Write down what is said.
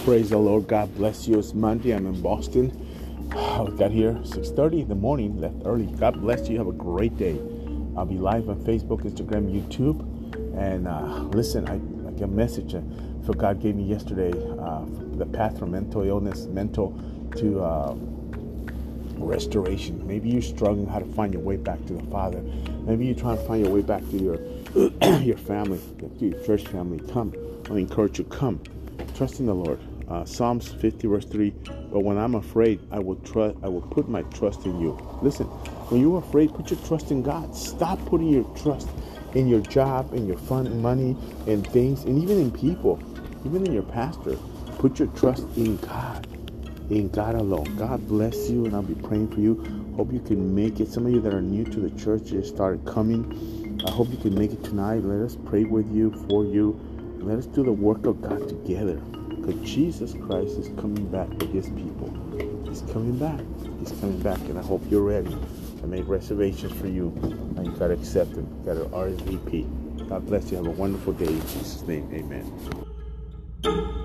Praise the Lord. God bless you. It's Monday. I'm in Boston. I got here 6:30 in the morning. Left early. God bless you. Have a great day. I'll be live on Facebook, Instagram, YouTube. And listen, I get a message for God gave me yesterday. The path from mental illness, mental to restoration. Maybe you're struggling how to find your way back to the Father. Maybe you're trying to find your way back to your your family, to your church family. Come. I encourage you. Come. Trust in the Lord. Psalms 50 verse 3. But when I'm afraid, I will put my trust in you. Listen, when you're afraid, put your trust in God. Stop putting your trust in your job, in your fun, money, and things, and even in people, even in your pastor. Put your trust in God. In God alone. God bless you, and I'll be praying for you. Hope you can make it. Some of you that are new to the church just started coming. I hope you can make it tonight. Let us pray with you, for you. Let us do the work of God together. Because Jesus Christ is coming back with his people. He's coming back. He's coming back, and I hope you're ready. I made reservations for you, and you got to accept them. You got to RSVP. God bless you. Have a wonderful day. In Jesus' name, amen.